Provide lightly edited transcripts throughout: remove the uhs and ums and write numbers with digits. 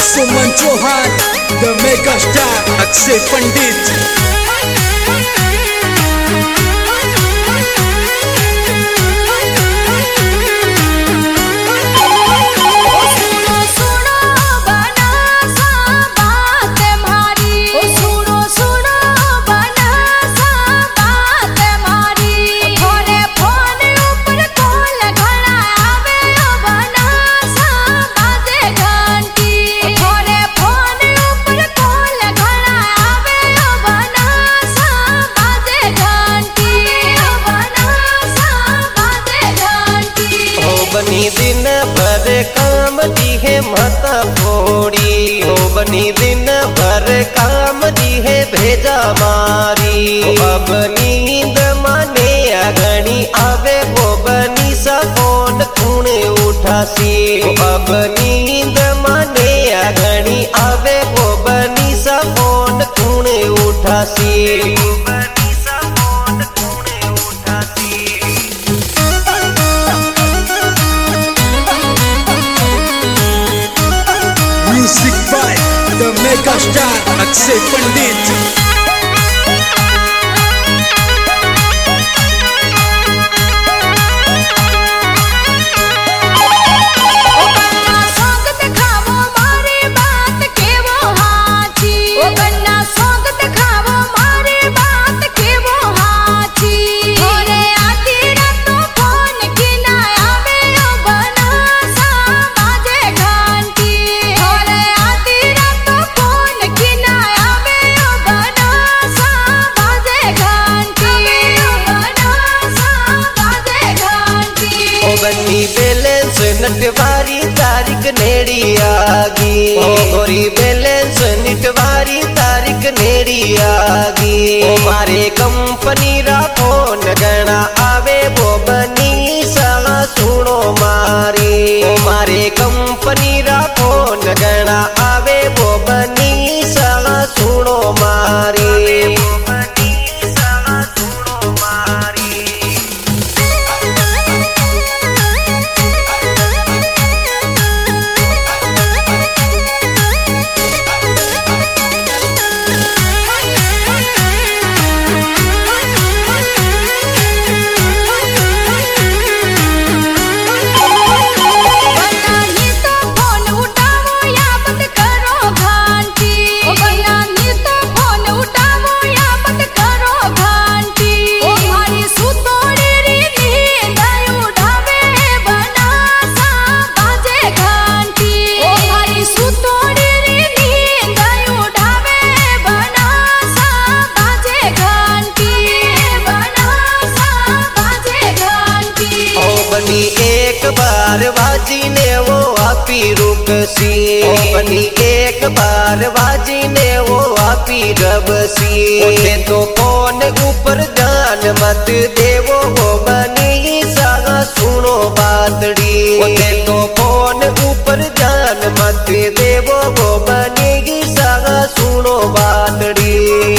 Suman Chauhan the mega star Akshay Pandit. बनी दिन भर काम दी है माता फोड़ी हो, बनी दिन भर काम दी है भेजा मारी। अब नींद माने अगणी आवे वो बनी सकोन खून उठासी। अब नींद माने अगणी आवे वो बनी सकोन खून उठासी। Music by the mega star Akshay Pandit. बनी बैलेंस नटवारी तारीख नेड़ी आगी। गोरी बैलेंस नटवारी तारीख नेड़ी आगी। मारे कंपनी रा फोन गणा आवे वो बनी सा सुनो मारी। मारे कंपनी रा फोन गणा आवे वो बनी सा सुनो मारी। बनी एक बार बाजी ने वो आपी रुकसी। बनी एक बार बाजी ने वो आपी रबसी। तो कौन ऊपर जान मत देवो वो बनी सा सुनो बातड़ी। तो कौन ऊपर जान मत देवो वो बनी सा सुनो बातड़ी।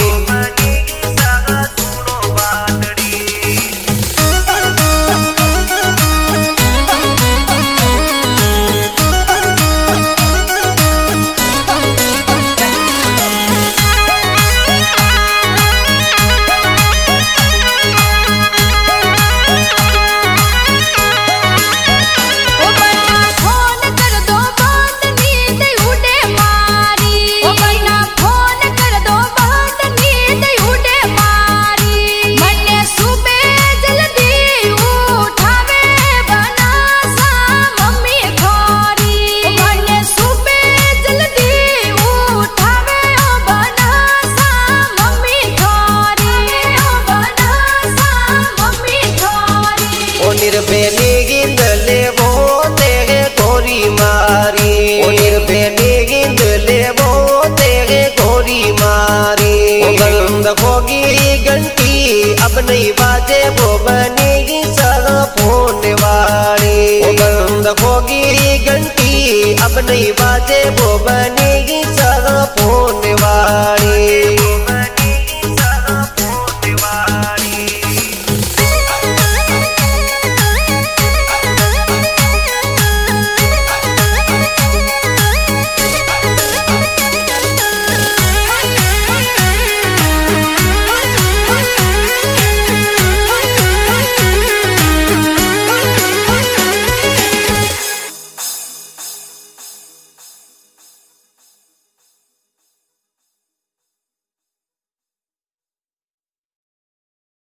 निर्बेनी गिंद ले वो तेरे गोरी मारी। निर्बेनी गिंद ले वो तेरे गोरी मारी। बंद होगी घंटी अब नहीं बाजे वो बनेगी सारा फोन वाली। बंद होगी घंटी अब नहीं बाजे वो बनेगी सारा फोन वाली।